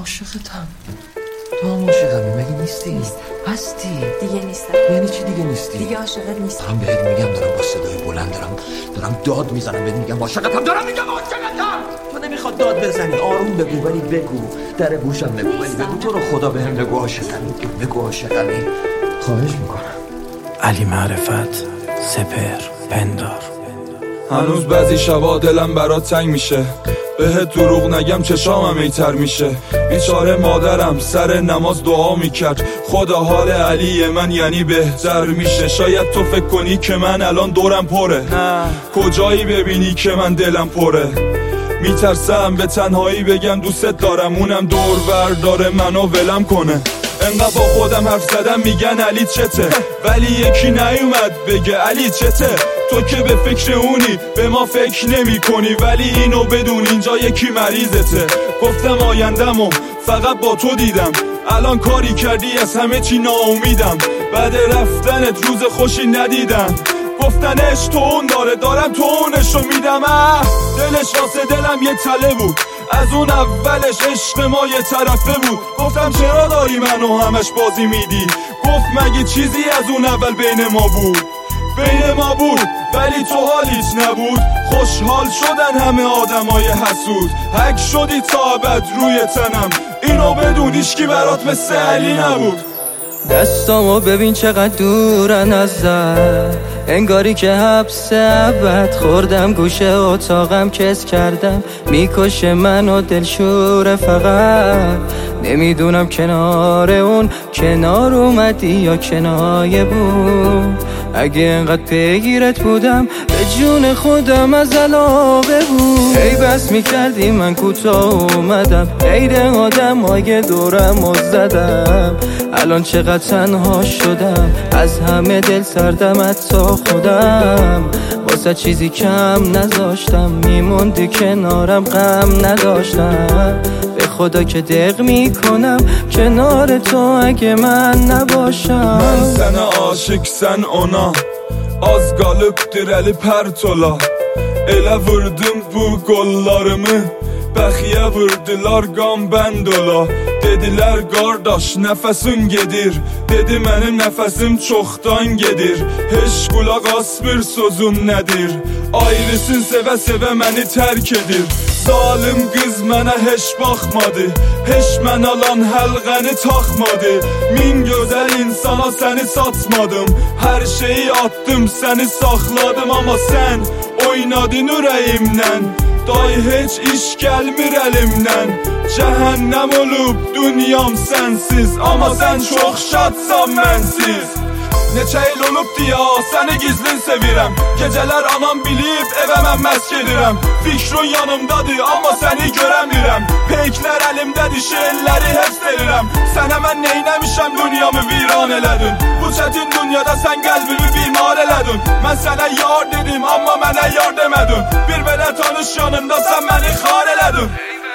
عاشقتم. تو هم عاشقمی مگه نیستی؟ نیستم. هستی؟ دیگه نیستم. یعنی چی دیگه نیستی؟ دیگه عاشقت نیستم. دارم بهت میگم، دارم با صدای بلند دارم داد میزنم بهت میگم عاشقتم، دارم میگم عاشقتم. تو نمیخواد داد بزنی، آروم بگو ولی بگو، در گوشم بگو ولی بگو تو رو خدا بهم بگو عاشقمی، بگو عاشقمی. خواهش میکنم. علی معرفت، سپر، پندار. هنوز بعضی شبا دلم برات تنگ میشه، بهت دروغ نگم چشامم ایتر میشه. بیچاره مادرم سر نماز دعا میکرد، خدا حال علی من یعنی بهتر میشه. شاید تو فکر کنی که من الان دورم پره، کجایی ببینی که من دلم پره. میترسم به تنهایی بگم دوستت دارم، اونم دور برداره منو ولم کنه. انقدر با خودم حرف زدم میگن علی چته، ولی یکی نیومد بگه علی چته. تو که به فکر اونی به ما فکر نمی کنی، ولی اینو بدون اینجا یکی مریضته. گفتم آیندمو فقط با تو دیدم، الان کاری کردی از همه چی ناامیدم. بعد رفتنت روز خوشی ندیدم، گفتن عشق تو اون دارم تو اونشو میدم. دلش واسه دلم یه تله بود، از اون اولش عشق ما یه طرفه بود. گفتم چرا داری منو همش بازی میدی، گفت مگه چیزی از اون اول بین ما بود. بین ما بود ولی تو حالیت نبود. خوشحال شدن همه آدمای حسود، حک شدی تا ابد روی تنم، اینو بدون هیچکی برات مثل علی نبود. دستامو ببین چقدر دورن ازت، انگاری که حبس ابد خوردم. گوشه اتاقم کس کردم، میکشه منو دلشوره فقط. نمیدونم کنار اون کنار اومدی یا کنایه بود. اگه انقدر پیگیرت بودم به جون خودم از علاقه بود. ای بس میکردی من کوتاه اومدم، عید آدم های دورم و زدم. الان چقدر تنها شدم، از همه دل سردم حتی خودم. واسه چیزی کم نذاشتم، میموندی کنارم غم نداشتم. به خدا که دق میکنم کنار تو اگه من nabasham. Ben sana aşıksan ona, az qalıbdır əli pərtola. Elə vurdum bu qollarımı, bəxiyə vurdular qan bəndola. Dedilər qardaş nəfəsin gedir, dedi mənim nəfəsim çoxdan gedir. Heç qulaq asmır sözüm nədir, ayrısın sevə sevə məni tərk edir. Zalim qız mənə heç baxmadı, heç mən alan həlqəni taxmadı. Min gözəl insana səni satmadım, hər şeyi attım səni saxladım. Amma sən oynadın ürəyimdən, day heç iş gəlmir əlimdən. Cəhənnəm olub dünyam sənsiz, amma sən çox şadsan mənsiz. Neçə il olubdu ya səni gizlin sevirəm, gecələr anam bilib evə mən məsk edirəm. Fikrin yanımdadır amma səni görəmirəm, peyklər əlimdədir şeirləri həfz edirəm. Sənə mən neynəmişəm dünyamı viran elədin, bu çətin dünyada sən qəlbimi bimar elədin. Mən sənə yar dedim amma mənə yar demədin, bir belə tanış yanında sən məni xar elədin.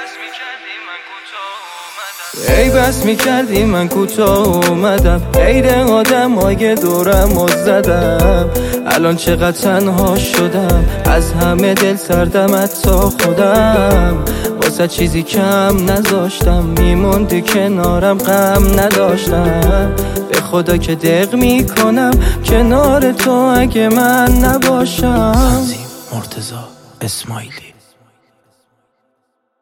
ای بس میکردی من کوتاه اومدم، عید آدم های دورم و زدم. الان چقدر تنها شدم، از همه دل سردم حتی خودم. واسه چیزی کم نذاشتم، میموندی کنارم غم نداشتم. به خدا که دق میکنم کنار تو اگه من نباشم. مرتضی اسماعیلی.